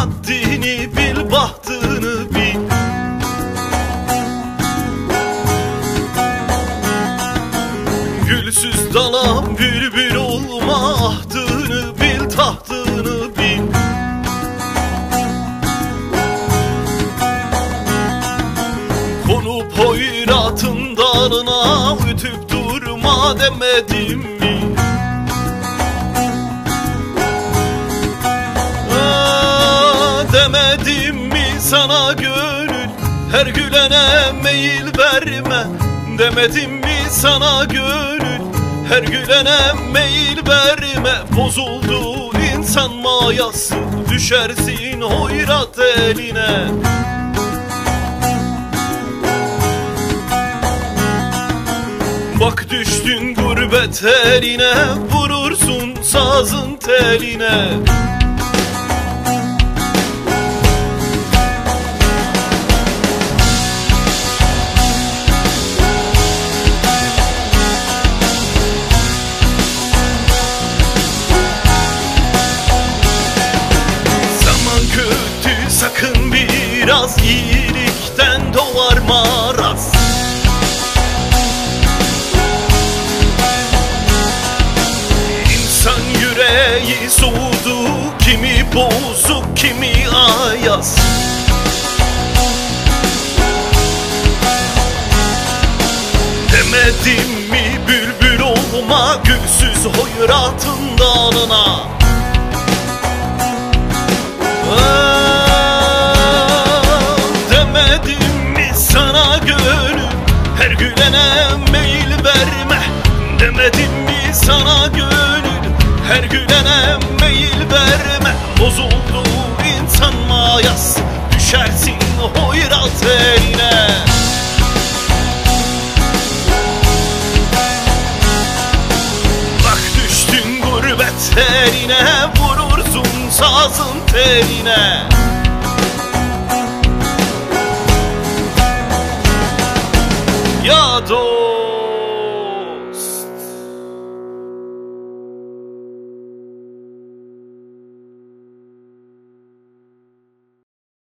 haddini bil, bahtını bil. Gülsüz dala bülbül olma, ahdını bil, tahtını bil. Konup hoyratın dalına ütüp durma demedim mi? Demedim mi sana gönül, her gülene meyil verme. Demedim mi sana gönül, her gülene meyil verme. Bozuldu insan mayası, düşersin hoyrat eline. Bak düştün gurbet eline, vurursun sazın teline. Sakın biraz iyilikten doğar maraz. İnsan yüreği soğudu, kimi bozuk kimi ayaz. Demedim mi bülbül olma, gülsüz hoyratın dalına. Her gülene meyil verme. Demedim mi sana gönül, her gülene meyil verme. Bozuldu insan mayası, düşersin hoyrat eline. Bak düştün gurbet eline, vurursun sazın teline.